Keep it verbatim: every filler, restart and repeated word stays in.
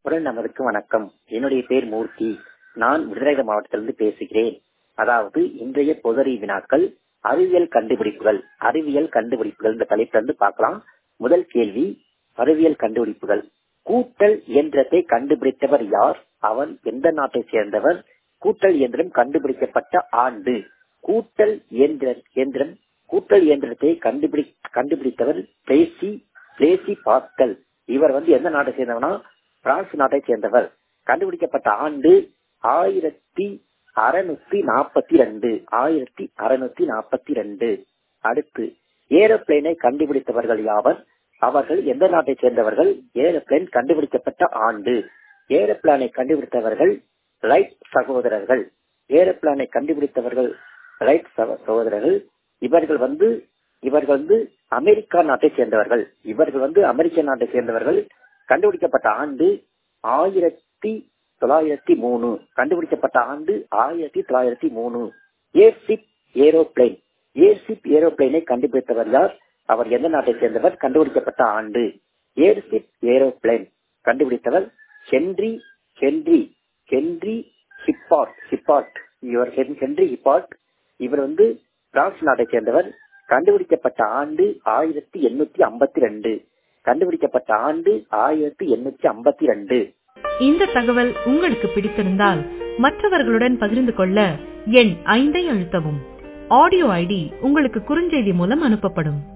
உடன் நமதுக்கு வணக்கம். என்னுடைய பேர் மூர்த்தி. நான் விருதுநகர் மாவட்டத்திலிருந்து பேசுகிறேன். அதாவது இன்றைய பொதறிவு வினாக்கள் அறிவியல் கண்டுபிடிப்புகள் அறிவியல் கண்டுபிடிப்புகள் என்ற தலைப்பிலிருந்து பார்க்கலாம். முதல் கேள்வி, அறிவியல் கண்டுபிடிப்புகள். கூட்டல் இயந்திரத்தை கண்டுபிடித்தவர் யார்? அவன் எந்த நாட்டை சேர்ந்தவர்? கூட்டல் இயந்திரம் கண்டுபிடிக்கப்பட்ட ஆண்டு. கூட்டல் இயந்திர இயந்திரம் கூட்டல் இயந்திரத்தை கண்டுபிடி கண்டுபிடித்தவர் பிளேசி பிளேசி பாஸ்கல். இவர் வந்து எந்த நாட்டை சேர்ந்தவனா? பிரான்ஸ் நாட்டை சேர்ந்தவர். கண்டுபிடிக்கப்பட்ட ஆண்டு ஆயிரத்தி அறுநூத்தி நாற்பத்தி ரெண்டு ஆயிரத்தி அறுநூத்தி நாற்பத்தி ரெண்டு. அடுத்து, ஏரோப்ளேனை கண்டுபிடித்தவர்கள் யாவர்? அவர்கள் எந்த நாட்டை சேர்ந்தவர்கள்? ஏரோப்ளேன் கண்டுபிடிக்கப்பட்ட ஆண்டு. ஏரோப்ளேனை கண்டுபிடித்தவர்கள் ரைட் சகோதரர்கள். ஏரோப்ளேனை கண்டுபிடித்தவர்கள் ரைட் சகோதரர்கள். இவர்கள் வந்து இவர்கள் வந்து அமெரிக்கா நாட்டை சேர்ந்தவர்கள். இவர்கள் வந்து அமெரிக்க நாட்டை சேர்ந்தவர்கள். கண்டுபிடிக்கப்பட்ட ஆண்டு ஆயிரத்தி தொள்ளாயிரத்தி மூணு கண்டுபிடிக்கப்பட்ட ஆண்டு ஆயிரத்தி தொள்ளாயிரத்தி மூணு. ஏர்ஷிப் ஏரோப்ளேன் ஏர்ஷிப் ஏரோப்ளேனை கண்டுபிடித்தவர் யார்? அவர் எந்த நாட்டை சேர்ந்தவர்? கண்டுபிடிக்கப்பட்ட ஆண்டு. ஏர்ஷிப் ஏரோப்ளேன் கண்டுபிடித்தவர் Henry Henry Henry Hibbard Hibbard இவர் ஹென்றி ஹிப்பார்ட். இவர் வந்து பிரான்ஸ் நாட்டை சேர்ந்தவர். கண்டுபிடிக்கப்பட்ட ஆண்டு ஆயிரத்தி எண்ணூத்தி ஐம்பத்தி ரெண்டு கண்டுபிடிக்கப்பட்ட ஆண்டு ஆயிரத்தி எண்ணூத்தி ஐம்பத்தி ரெண்டு. இந்த தகவல் உங்களுக்கு பிடித்திருந்தால் மற்றவர்களுடன் பகிர்ந்து கொள்ள எண் ஐந்தை அழுத்தவும். ஆடியோ ஐடி உங்களுக்கு குறுஞ்செய்தி மூலம் அனுப்பப்படும்.